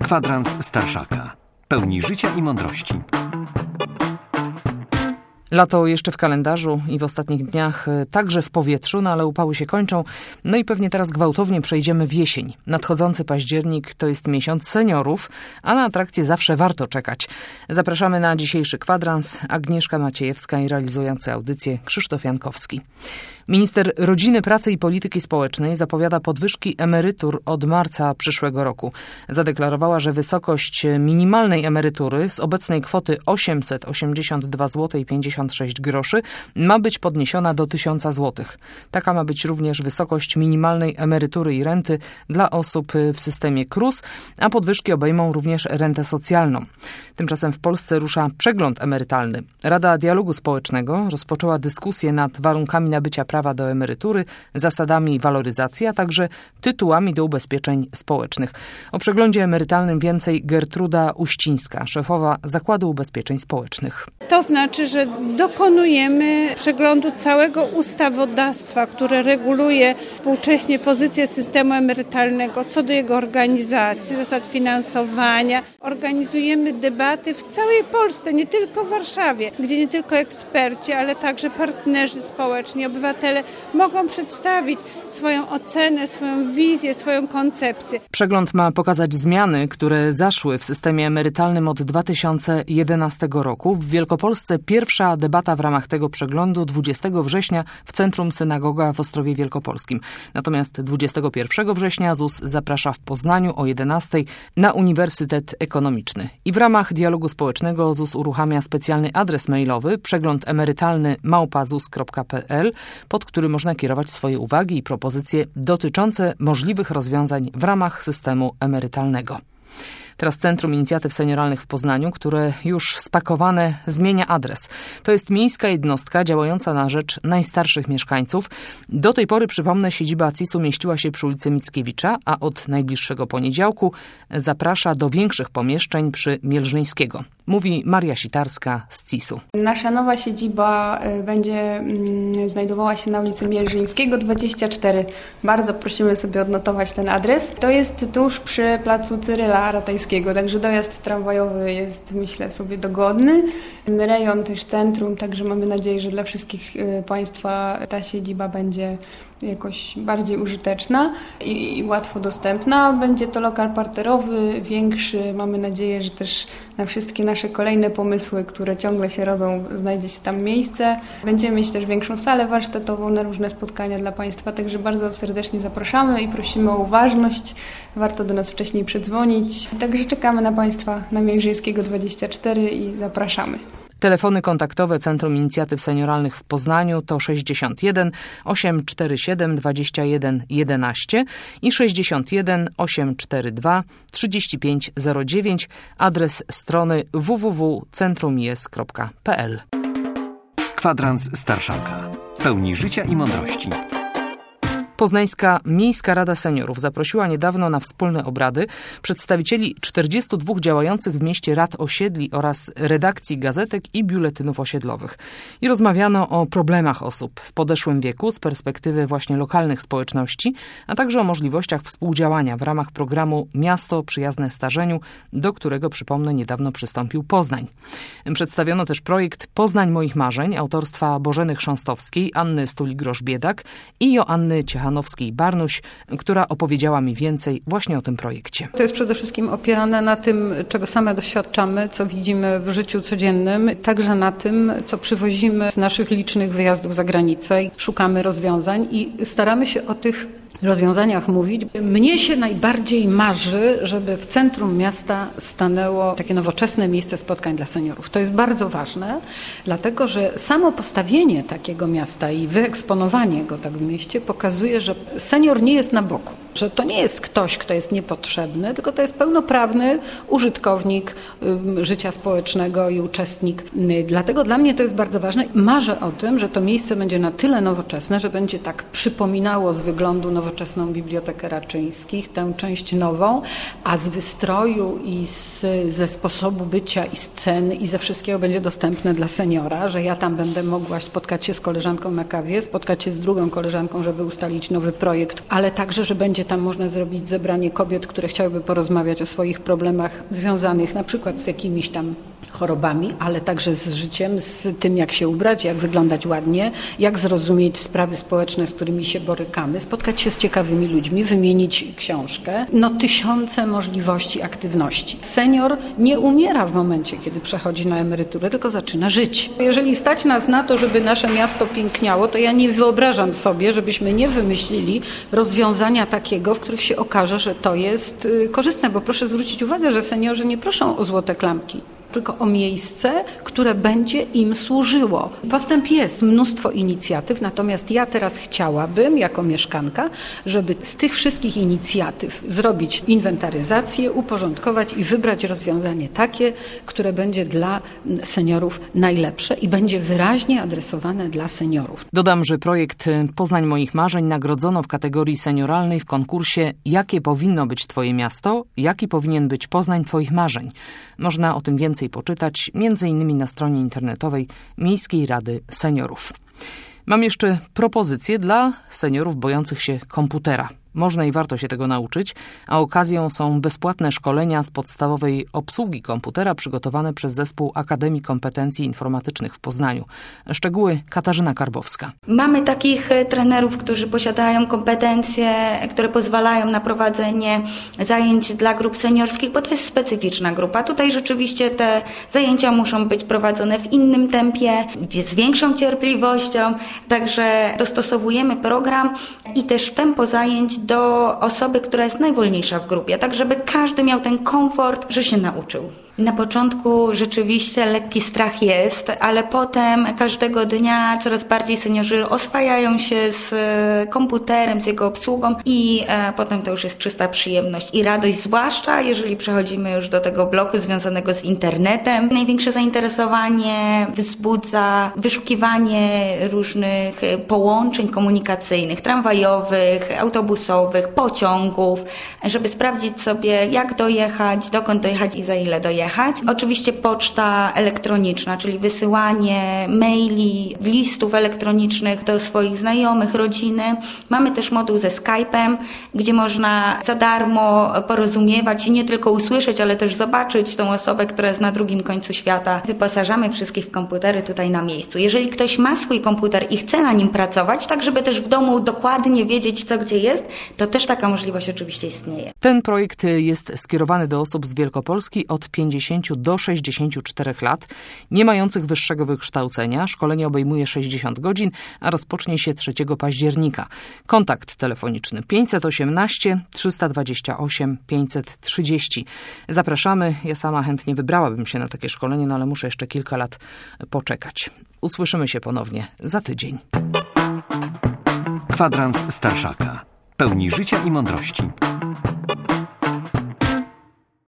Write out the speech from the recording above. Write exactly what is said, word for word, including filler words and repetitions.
Kwadrans Starszaka. Pełni życia i mądrości. Lato jeszcze w kalendarzu i w ostatnich dniach także w powietrzu, no ale upały się kończą. No i pewnie teraz gwałtownie przejdziemy w jesień. Nadchodzący październik to jest miesiąc seniorów, a na atrakcje zawsze warto czekać. Zapraszamy na dzisiejszy kwadrans. Agnieszka Maciejewska i realizujący audycję Krzysztof Jankowski. Minister Rodziny, Pracy i Polityki Społecznej zapowiada podwyżki emerytur od marca przyszłego roku. Zadeklarowała, że wysokość minimalnej emerytury z obecnej kwoty osiemset osiemdziesiąt dwa złote i pięćdziesiąt sześć groszy ma być podniesiona do tysiąc złotych. Taka ma być również wysokość minimalnej emerytury i renty dla osób w systemie K R U S, a podwyżki obejmą również rentę socjalną. Tymczasem w Polsce rusza przegląd emerytalny. Rada Dialogu Społecznego rozpoczęła dyskusję nad warunkami nabycia prawa prawa do emerytury, zasadami waloryzacji, a także tytułami do ubezpieczeń społecznych. O przeglądzie emerytalnym więcej Gertruda Uścińska, szefowa Zakładu Ubezpieczeń Społecznych. To znaczy, że dokonujemy przeglądu całego ustawodawstwa, które reguluje współcześnie pozycję systemu emerytalnego, co do jego organizacji, zasad finansowania. Organizujemy debaty w całej Polsce, nie tylko w Warszawie, gdzie nie tylko eksperci, ale także partnerzy społeczni, obywatele mogą przedstawić swoją ocenę, swoją wizję, swoją koncepcję. Przegląd ma pokazać zmiany, które zaszły w systemie emerytalnym od dwa tysiące jedenastego roku. W Wielkopolsce pierwsza debata w ramach tego przeglądu dwudziestego września w Centrum Synagoga w Ostrowie Wielkopolskim. Natomiast dwudziestego pierwszego września Z U S zaprasza w Poznaniu o jedenastej na Uniwersytet Ekonomiczny. I w ramach dialogu społecznego Z U S uruchamia specjalny adres mailowy przegląd emerytalny małpa zus kropka pe el, pod który można kierować swoje uwagi i propozycje dotyczące możliwych rozwiązań w ramach systemu emerytalnego. Teraz Centrum Inicjatyw Senioralnych w Poznaniu, które już spakowane zmienia adres. To jest miejska jednostka działająca na rzecz najstarszych mieszkańców. Do tej pory, przypomnę, siedziba C I S-u mieściła się przy ulicy Mickiewicza, a od najbliższego poniedziałku zaprasza do większych pomieszczeń przy Mielżyńskiego. Mówi Maria Sitarska z C I S-u. Nasza nowa siedziba będzie znajdowała się na ulicy Mielżyńskiego dwadzieścia cztery. Bardzo prosimy sobie odnotować ten adres. To jest tuż przy placu Cyryla Ratajskiego, także dojazd tramwajowy jest, myślę, sobie dogodny. Rejon też centrum, także mamy nadzieję, że dla wszystkich Państwa ta siedziba będzie jakoś bardziej użyteczna i łatwo dostępna. Będzie to lokal parterowy, większy. Mamy nadzieję, że też na wszystkie nasze kolejne pomysły, które ciągle się rodzą, znajdzie się tam miejsce. Będziemy mieć też większą salę warsztatową na różne spotkania dla Państwa, także bardzo serdecznie zapraszamy i prosimy o uważność. Warto do nas wcześniej przedzwonić. Także czekamy na Państwa na Mielżyńskiego dwadzieścia cztery i zapraszamy. Telefony kontaktowe Centrum Inicjatyw Senioralnych w Poznaniu to sześćdziesiąt jeden osiemset czterdzieści siedem dwadzieścia jeden jedenaście i sześćdziesiąt jeden osiemset czterdzieści dwa trzydzieści pięć zero dziewięć, adres strony w w w kropka centrum i s kropka pe el. Kwadrans Starszaka. Pełni życia i mądrości. Poznańska Miejska Rada Seniorów zaprosiła niedawno na wspólne obrady przedstawicieli czterdziestu dwóch działających w mieście rad osiedli oraz redakcji gazetek i biuletynów osiedlowych. I rozmawiano o problemach osób w podeszłym wieku z perspektywy właśnie lokalnych społeczności, a także o możliwościach współdziałania w ramach programu Miasto Przyjazne Starzeniu, do którego, przypomnę, niedawno przystąpił Poznań. Przedstawiono też projekt Poznań moich marzeń autorstwa Bożeny Chrząstowskiej, Anny Stuli-Grosz-Biedak i Joanny Ciechanowskiej Barnuś, która opowiedziała mi więcej właśnie o tym projekcie. To jest przede wszystkim opierane na tym, czego same doświadczamy, co widzimy w życiu codziennym, także na tym, co przywozimy z naszych licznych wyjazdów za granicę. Szukamy rozwiązań i staramy się o tych rozwiązaniach mówić. Mnie się najbardziej marzy, żeby w centrum miasta stanęło takie nowoczesne miejsce spotkań dla seniorów. To jest bardzo ważne, dlatego że samo postawienie takiego miasta i wyeksponowanie go tak w mieście pokazuje, że senior nie jest na boku, że to nie jest ktoś, kto jest niepotrzebny, tylko to jest pełnoprawny użytkownik y, życia społecznego i uczestnik. Dlatego dla mnie to jest bardzo ważne. Marzę o tym, że to miejsce będzie na tyle nowoczesne, że będzie tak przypominało z wyglądu nowoczesną Bibliotekę Raczyńskich, tę część nową, a z wystroju i z, ze sposobu bycia i sceny i ze wszystkiego będzie dostępne dla seniora, że ja tam będę mogła spotkać się z koleżanką na kawie, spotkać się z drugą koleżanką, żeby ustalić nowy projekt, ale także, że będzie tam można zrobić zebranie kobiet, które chciałyby porozmawiać o swoich problemach związanych na przykład z jakimiś tam chorobami, ale także z życiem, z tym, jak się ubrać, jak wyglądać ładnie, jak zrozumieć sprawy społeczne, z którymi się borykamy, spotkać się z ciekawymi ludźmi, wymienić książkę. No tysiące możliwości aktywności. Senior nie umiera w momencie, kiedy przechodzi na emeryturę, tylko zaczyna żyć. Jeżeli stać nas na to, żeby nasze miasto piękniało, to ja nie wyobrażam sobie, żebyśmy nie wymyślili rozwiązania takiego, w których się okaże, że to jest korzystne, bo proszę zwrócić uwagę, że seniorzy nie proszą o złote klamki, tylko o miejsce, które będzie im służyło. Postęp jest, mnóstwo inicjatyw, natomiast ja teraz chciałabym, jako mieszkanka, żeby z tych wszystkich inicjatyw zrobić inwentaryzację, uporządkować i wybrać rozwiązanie takie, które będzie dla seniorów najlepsze i będzie wyraźnie adresowane dla seniorów. Dodam, że projekt Poznań moich marzeń nagrodzono w kategorii senioralnej w konkursie Jakie powinno być Twoje miasto? Jaki powinien być Poznań Twoich marzeń? Można o tym więcej poczytać, między innymi na stronie internetowej Miejskiej Rady Seniorów. Mam jeszcze propozycję dla seniorów bojących się komputera. Można i warto się tego nauczyć, a okazją są bezpłatne szkolenia z podstawowej obsługi komputera przygotowane przez zespół Akademii Kompetencji Informatycznych w Poznaniu. Szczegóły Katarzyna Karbowska. Mamy takich trenerów, którzy posiadają kompetencje, które pozwalają na prowadzenie zajęć dla grup seniorskich, bo to jest specyficzna grupa. Tutaj rzeczywiście te zajęcia muszą być prowadzone w innym tempie, z większą cierpliwością, także dostosowujemy program i też tempo zajęć do osoby, która jest najwolniejsza w grupie, tak żeby każdy miał ten komfort, że się nauczył. Na początku rzeczywiście lekki strach jest, ale potem każdego dnia coraz bardziej seniorzy oswajają się z komputerem, z jego obsługą i e, potem to już jest czysta przyjemność i radość, zwłaszcza jeżeli przechodzimy już do tego bloku związanego z internetem. Największe zainteresowanie wzbudza wyszukiwanie różnych połączeń komunikacyjnych, tramwajowych, autobusowych, pociągów, żeby sprawdzić sobie, jak dojechać, dokąd dojechać i za ile dojechać. Oczywiście poczta elektroniczna, czyli wysyłanie maili, listów elektronicznych do swoich znajomych, rodziny. Mamy też moduł ze Skype'em, gdzie można za darmo porozumiewać i nie tylko usłyszeć, ale też zobaczyć tą osobę, która jest na drugim końcu świata. Wyposażamy wszystkich w komputery tutaj na miejscu. Jeżeli ktoś ma swój komputer i chce na nim pracować, tak żeby też w domu dokładnie wiedzieć, co gdzie jest, to też taka możliwość oczywiście istnieje. Ten projekt jest skierowany do osób z Wielkopolski od pięćdziesięciu do sześćdziesięciu czterech lat, nie mających wyższego wykształcenia. Szkolenie obejmuje sześćdziesiąt godzin, a rozpocznie się trzeciego października. Kontakt telefoniczny pięćset osiemnaście trzysta dwadzieścia osiem pięćset trzydzieści. Zapraszamy. Ja sama chętnie wybrałabym się na takie szkolenie, no ale muszę jeszcze kilka lat poczekać. Usłyszymy się ponownie za tydzień. Kwadrans Starszaka. Pełni życia i mądrości.